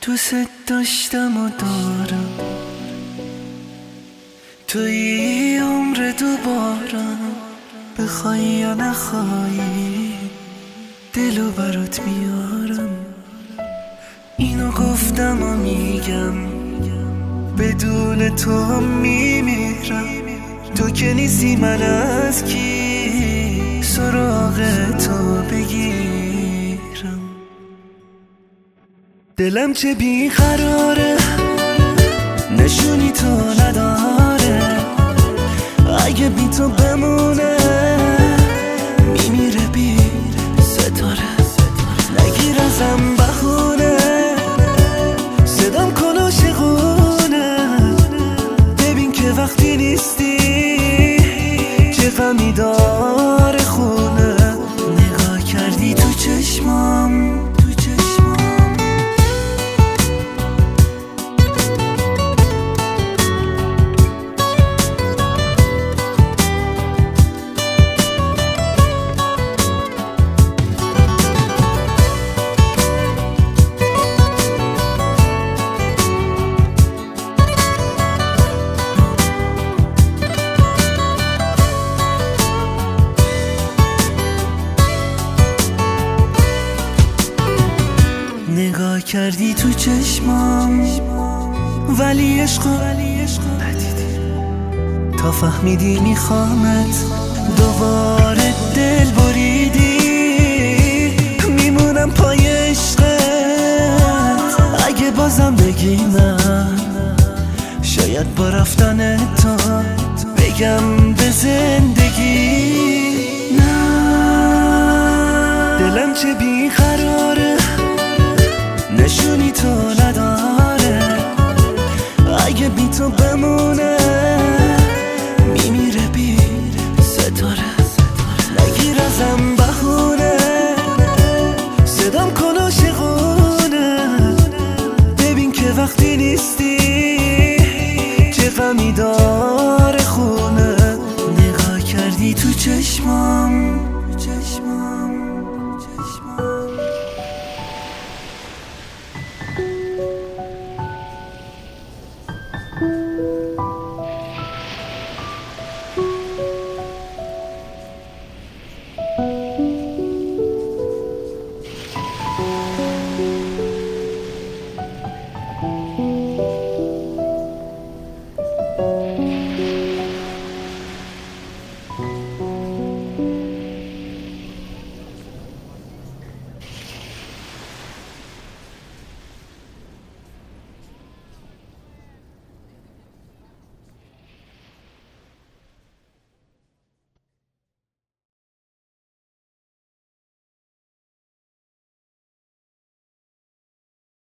دوست داشتم و دارم، توی عمر دوبارم، بخوای یا نخوای دلو برات میارم. اینو گفتم و میگم بدون تو هم میمیرم. تو که نیستی من از کی سراغ تو بگیرم؟ دلم چه بیقراره، نشونی تو نداره. اگه بی تو بمونه میمیره بی ستاره. نگیر ازم بخونه، صدام کن عاشقونه. ببین که وقتی نیستی چه غمی داره خونه. نگاه کردی تو چشمام، نگاه کردی تو چشمام ولی عشقو ندیدی. تا فهمیدی میخوامت دوباره دل بریدی. میمونم پای عشقت اگه بازم بگی نه. شاید با رفتن تو بگم به زندگی